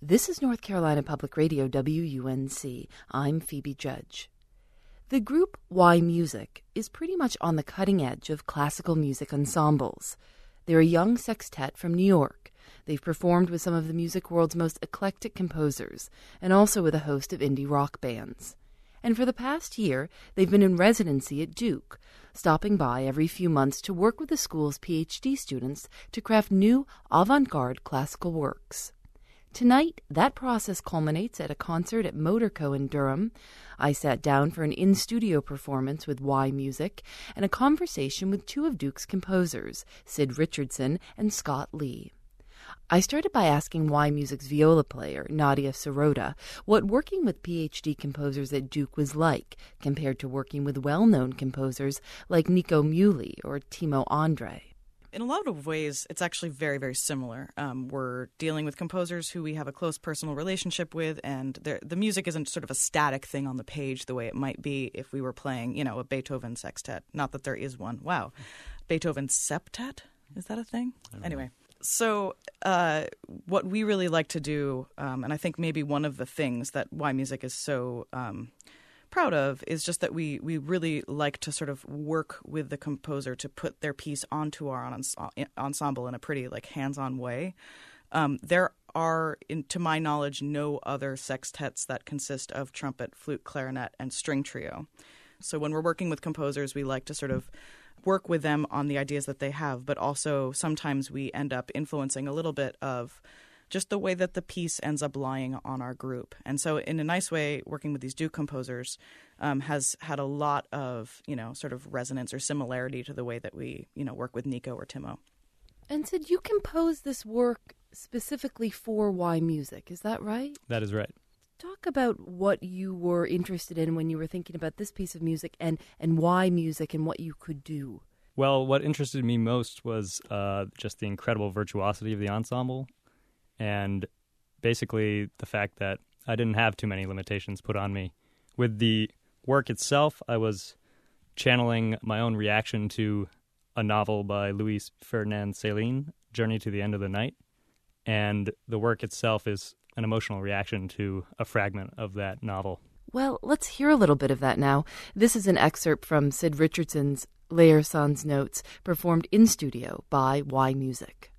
This is North Carolina Public Radio, WUNC. I'm Phoebe Judge. The group Y Music is pretty much on the cutting edge of classical music ensembles. They're a young sextet from New York. They've performed with some of the music world's most eclectic composers, and also with a host of indie rock bands. And for the past year, they've been in residency at Duke, stopping by every few months to work with the school's PhD students to craft new avant-garde classical works. Tonight, that process culminates at a concert at Motorco in Durham. I sat down for an in-studio performance with Y Music and a conversation with two of Duke's composers, Sid Richardson and Scott Lee. I started by asking Y Music's viola player, Nadia Sirota, what working with PhD composers at Duke was like compared to working with well-known composers like Nico Muhly or Timo Andre. In a lot of ways, it's actually very, very similar. We're dealing with composers who we have a close personal relationship with, and the music isn't sort of a static thing on the page the way it might be if we were playing, a Beethoven sextet. Not that there is one. Wow. Beethoven septet? Is that a thing? Anyway. So what we really like to do, and I think maybe one of the things that Y Music is so proud of, is just that we really like to sort of work with the composer to put their piece onto our ensemble in a pretty hands-on way. There are, to my knowledge, no other sextets that consist of trumpet, flute, clarinet, and string trio. So when we're working with composers, we like to sort of work with them on the ideas that they have, but also sometimes we end up influencing a little bit of just the way that the piece ends up lying on our group. And so in a nice way, working with these Duke composers has had a lot of, sort of resonance or similarity to the way that we, work with Nico or Timo. And Sid, you composed this work specifically for Y Music, is that right? That is right. Talk about what you were interested in when you were thinking about this piece of music and Y Music and what you could do. Well, what interested me most was just the incredible virtuosity of the ensemble, and basically the fact that I didn't have too many limitations put on me. With the work itself, I was channeling my own reaction to a novel by Louis Ferdinand Céline, Journey to the End of the Night, and the work itself is an emotional reaction to a fragment of that novel. Well, let's hear a little bit of that now. This is an excerpt from Sid Richardson's Layer Sans Notes, performed in studio by Y Music.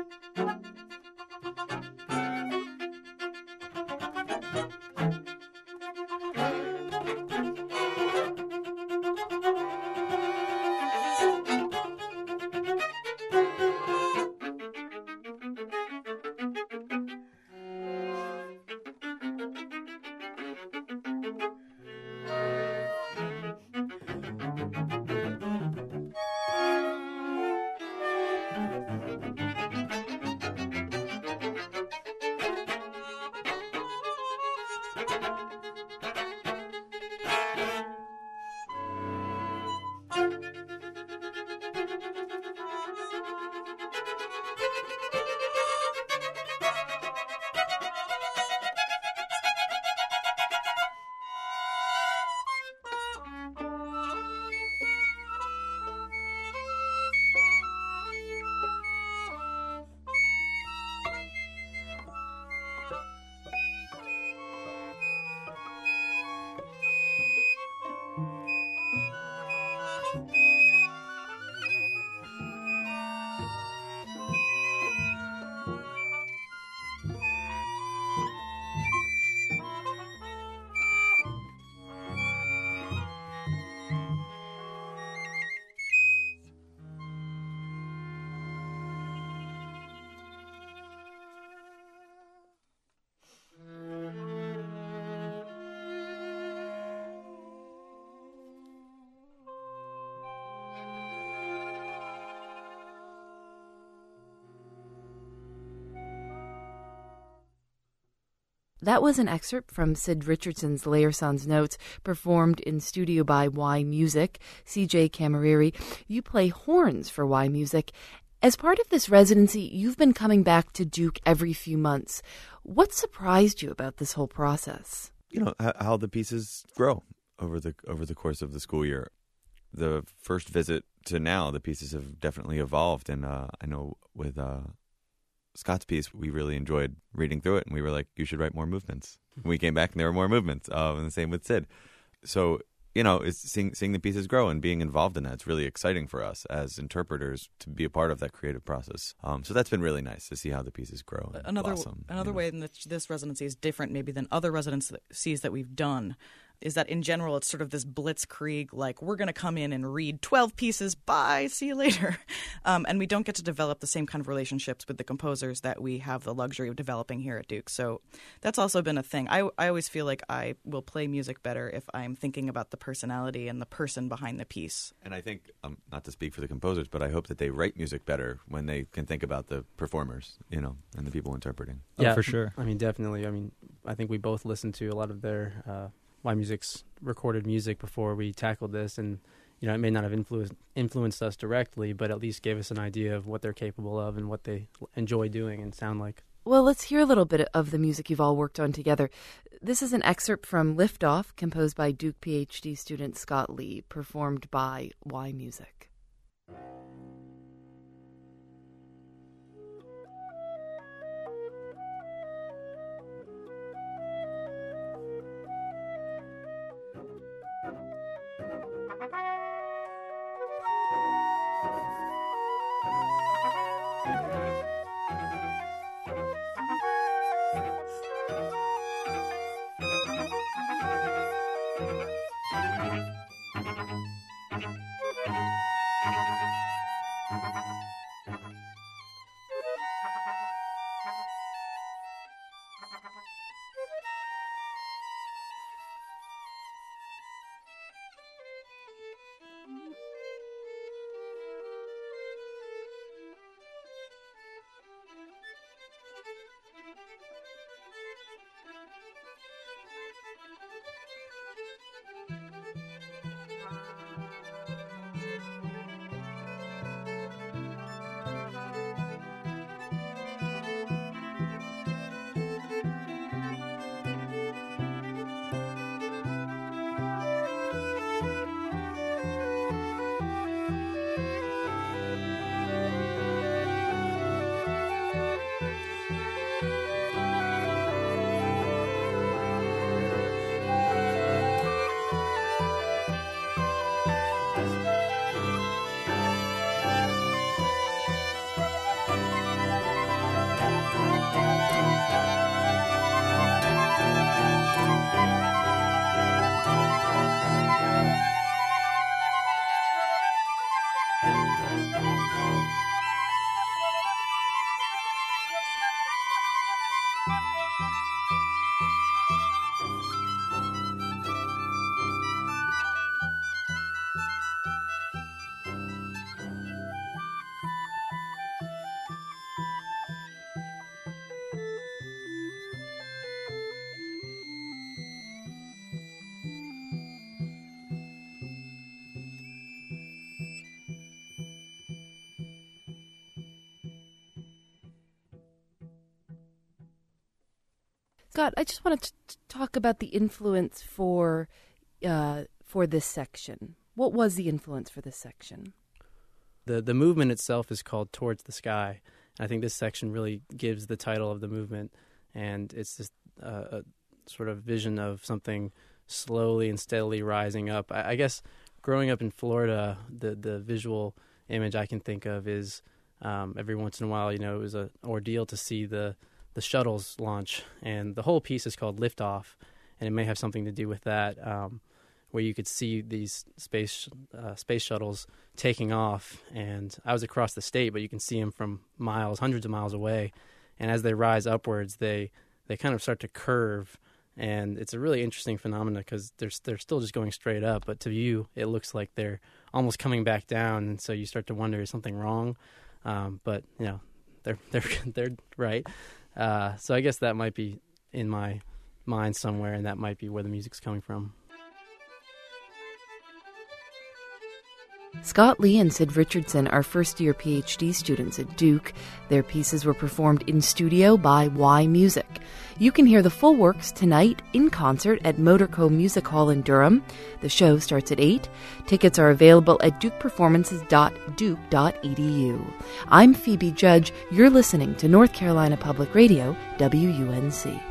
That was an excerpt from Sid Richardson's Layer Sans Notes, performed in studio by Y Music. CJ Camariri, you play horns for Y Music. As part of this residency, you've been coming back to Duke every few months. What surprised you about this whole process? How the pieces grow over the course of the school year. The first visit to now, the pieces have definitely evolved, and I know with Scott's piece, we really enjoyed reading through it, and we were like, you should write more movements. We came back, and there were more movements, and the same with Sid. So, it's seeing the pieces grow and being involved in that. It's really exciting for us as interpreters to be a part of that creative process. So that's been really nice to see how the pieces grow and blossom. Another way in which this residency is different maybe than other residencies that we've done is that in general it's sort of this blitzkrieg, like we're going to come in and read 12 pieces, bye, see you later. And we don't get to develop the same kind of relationships with the composers that we have the luxury of developing here at Duke. So that's also been a thing. I always feel like I will play music better if I'm thinking about the personality and the person behind the piece. And I think, not to speak for the composers, but I hope that they write music better when they can think about the performers, and the people interpreting. Yeah, for sure. I mean, definitely. I mean, I think we both listened to a lot of their Y Music's recorded music before we tackled this, and it may not have influenced us directly, but at least gave us an idea of what they're capable of and what they enjoy doing and sound like. Well, let's hear a little bit of the music you've all worked on together. This is an excerpt from Lift Off, composed by Duke PhD student Scott Lee, performed by Y Music. Scott, I just wanted to talk about the influence for this section. What was the influence for this section? The movement itself is called Towards the Sky. And I think this section really gives the title of the movement, and it's just a sort of vision of something slowly and steadily rising up. I guess growing up in Florida, the visual image I can think of is every once in a while, it was an ordeal to see the shuttles launch, and the whole piece is called Lift Off, and it may have something to do with that, where you could see these space shuttles taking off, and I was across the state, but you can see them from miles, hundreds of miles away, and as they rise upwards, they kind of start to curve, and it's a really interesting phenomenon because they're still just going straight up, but to you, it looks like they're almost coming back down, and so you start to wonder, is something wrong? But they're right. So I guess that might be in my mind somewhere, and that might be where the music's coming from. Scott Lee and Sid Richardson are first-year PhD students at Duke. Their pieces were performed in studio by Y Music. You can hear the full works tonight in concert at Motorco Music Hall in Durham. The show starts at 8. Tickets are available at dukeperformances.duke.edu. I'm Phoebe Judge. You're listening to North Carolina Public Radio, WUNC.